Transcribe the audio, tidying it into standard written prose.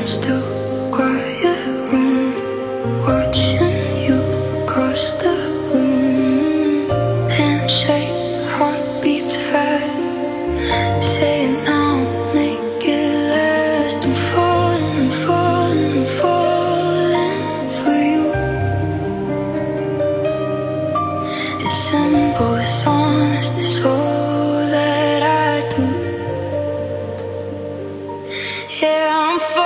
still quiet room, watching you across the room. Handshake, heartbeats fast, saying I'll make it last. I'm falling, I'm falling, I'm falling for you. It's simple, it's honest, it's all that I do. Yeah, I'm falling.